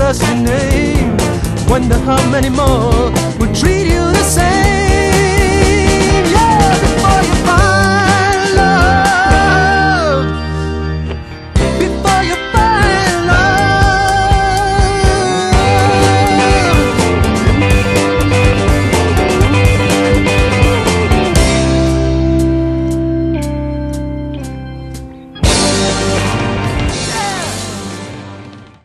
just your name. Wonder how many more will treat you the same.